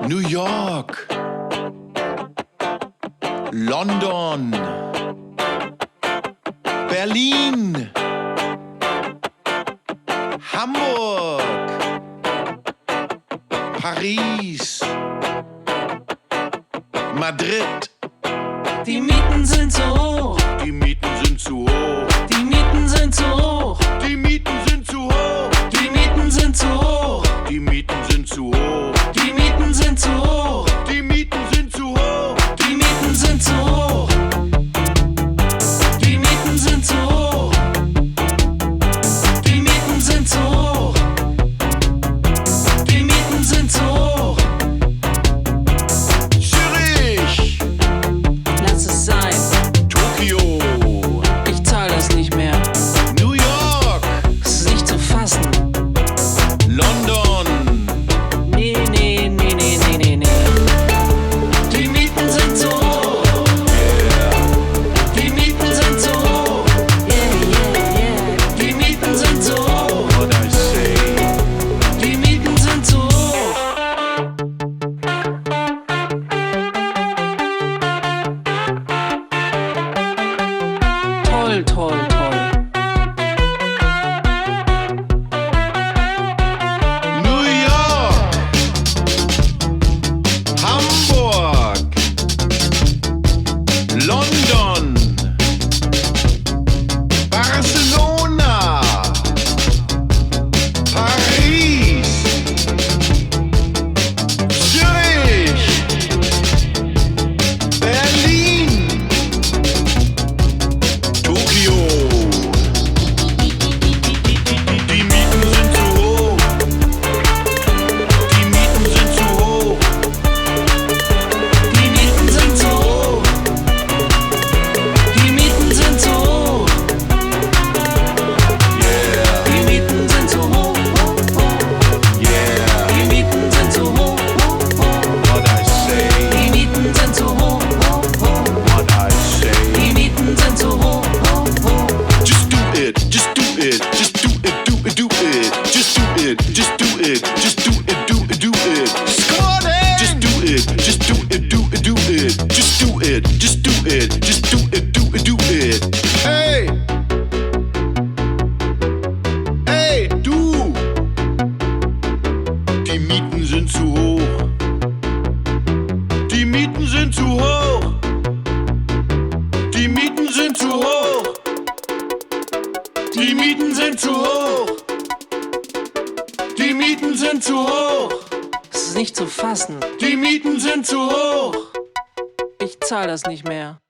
New York, London, Berlin, Hamburg, Paris, Madrid. Die Mieten sind zu hoch. Die Mieten sind zu hoch. Die Mieten sind zu hoch. Die Mieten sind zu hoch. Die Mieten sind zu hoch. Die Mieten sind zu hoch. Die Mieten sind zu hoch. Die Mieten sind zu hoch. Die Mieten sind zu hoch. Die Mieten sind zu hoch. Die Mieten sind zu hoch. Die Mieten sind zu hoch. Zürich, Lass es sein. Tokio, Ich zahl das nicht mehr. New York, Es ist nicht zu fassen. London. Nee, nee, nee, nee, nee, nee, nee. Die Mieten sind zu hoch. Die Mieten sind zu hoch. Yeah, yeah, yeah. Die Mieten sind zu hoch. What I say. Die Mieten sind zu hoch. Toll, toll, toll. New York, Hamburg, London, Barcelona, Paris, Zürich, Berlin, Tokio. Die Mieten sind zu hoch. Die Mieten sind zu hoch. Die Mieten sind zu hoch. Die Mieten sind zu hoch. Yeah, Die Mieten sind zu hoch. yeah, Die Mieten sind zu hoch. what I say, Die Mieten sind zu hoch. what I say. Die Mieten sind zu hoch. Just do it, just do it, just do it, do it, do it. Just do it, just do it, just do it, do it, do it. Just do it, just do it, do it, do it. Just do it, just do it, just do it, do it, do it. Hey! Hey, du! Die Mieten sind zu hoch. Die Mieten sind zu hoch. Die Mieten sind zu hoch. Die Mieten sind zu hoch. Die Mieten sind zu hoch. Es ist nicht zu fassen. Die Mieten sind zu hoch. Ich zahl das nicht mehr.